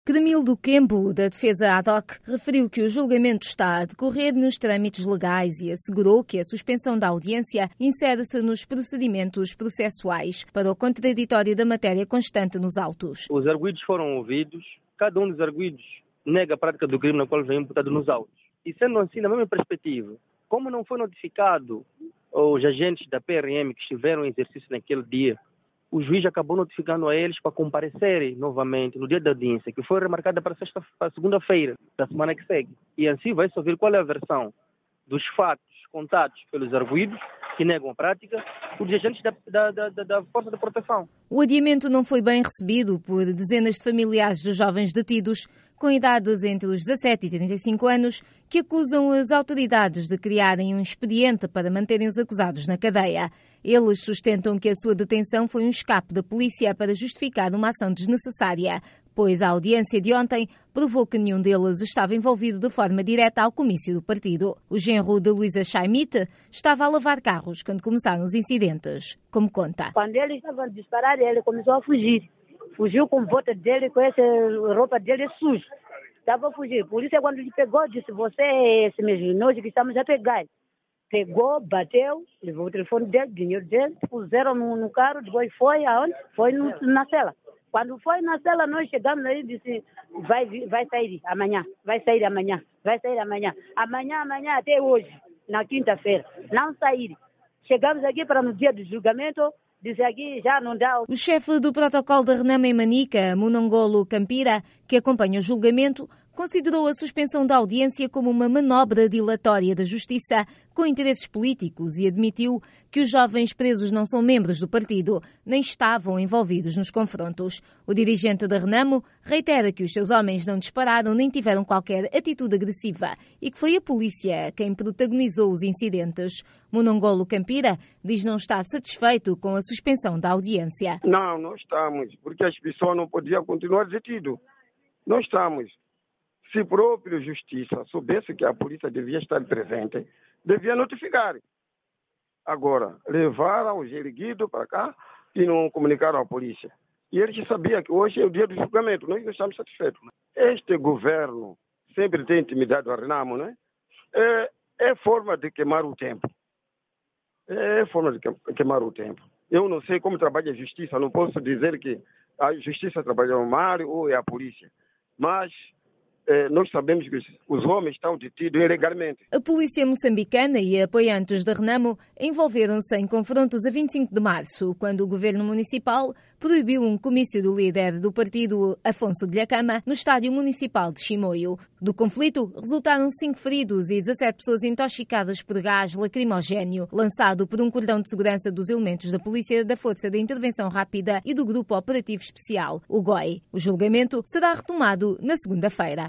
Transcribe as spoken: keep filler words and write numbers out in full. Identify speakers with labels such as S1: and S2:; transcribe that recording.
S1: Cremildo Kembo, da Defesa Ad Hoc, referiu que o julgamento está a decorrer nos trâmites legais e assegurou que a suspensão da audiência insere-se nos procedimentos processuais para o contraditório da matéria constante nos autos.
S2: Os arguidos foram ouvidos, cada um dos arguidos nega a prática do crime na qual vem imputado nos autos. E sendo assim, na mesma perspectiva, como não foi notificado os agentes da P R M que estiveram em exercício naquele dia, o juiz acabou notificando a eles para comparecerem novamente no dia da audiência, que foi remarcada para sexta, para segunda-feira da semana que segue. E assim vai-se ouvir qual é a versão dos fatos contados pelos arguidos, que negam a prática, por agentes da, da, da, da Força de Proteção.
S1: O adiamento não foi bem recebido por dezenas de familiares dos jovens detidos, com idades entre os dezassete e trinta e cinco anos, que acusam as autoridades de criarem um expediente para manterem os acusados na cadeia. Eles sustentam que a sua detenção foi um escape da polícia para justificar uma ação desnecessária, pois a audiência de ontem provou que nenhum deles estava envolvido de forma direta ao comício do partido. O genro de Luísa Chaimite estava a lavar carros quando começaram os incidentes, como conta.
S3: Quando eles estavam a disparar, ele começou a fugir. Fugiu com bota dele, com essa roupa dele suja. Estava a fugir. Por isso, quando ele pegou, disse, você é esse mesmo nojo que estamos a pegar. Pegou, bateu, levou o telefone dele, o dinheiro dele, puseram no, no carro, depois foi aonde? Foi no, na cela. Quando foi na cela, nós chegamos aí e disse, vai, vai sair amanhã, vai sair amanhã, vai sair amanhã. Amanhã, amanhã, até hoje, na quinta-feira. Não saíram. Chegamos aqui para no dia do julgamento, disse aqui já não dá.
S1: O chefe do protocolo da Renamo em Manica, Munongolo Campira, que acompanha o julgamento, considerou a suspensão da audiência como uma manobra dilatória da Justiça com interesses políticos e admitiu que os jovens presos não são membros do partido, nem estavam envolvidos nos confrontos. O dirigente da Renamo reitera que os seus homens não dispararam nem tiveram qualquer atitude agressiva e que foi a polícia quem protagonizou os incidentes. Munongolo Campira diz não estar satisfeito com a suspensão da audiência.
S4: Não, não estamos, porque as pessoas não podiam continuar detidas. Não estamos. Se a própria Justiça soubesse que a polícia devia estar presente, devia notificar. Agora, levaram os erguidos para cá e não comunicaram à polícia. E eles sabiam que hoje é o dia do julgamento, nós não estamos satisfeitos. Este governo sempre tem intimidado a Renamo, né? É, é forma de queimar o tempo. É forma de queimar o tempo. Eu não sei como trabalha a Justiça, não posso dizer que a Justiça trabalhou mal ou é a polícia. Mas nós sabemos que os homens estão detidos ilegalmente.
S1: A polícia moçambicana e apoiantes da Renamo envolveram-se em confrontos a vinte e cinco de março, quando o governo municipal proibiu um comício do líder do partido, Afonso de Lhacama, no estádio municipal de Chimoio. Do conflito resultaram cinco feridos e dezassete pessoas intoxicadas por gás lacrimogéneo, lançado por um cordão de segurança dos elementos da Polícia da Força de Intervenção Rápida e do Grupo Operativo Especial, o G O I. O julgamento será retomado na segunda-feira.